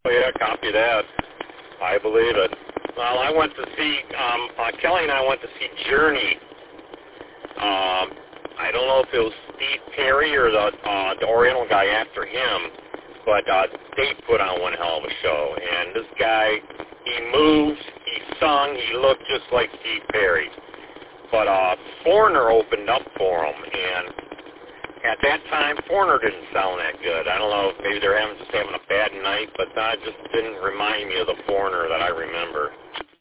Oh, yeah, copy that. I believe it. Well, I went to see, Kelly and I went to see Journey. I don't know if it was Steve Perry or the Oriental guy after him, but they put on one hell of a show. And this guy, he moved, he sung, he looked just like Steve Perry. But Foreigner opened up for him, and at that time, Foreigner didn't sound that good. I don't know, maybe they're just having a bad night, but that just didn't remind me of the Foreigner that I remember.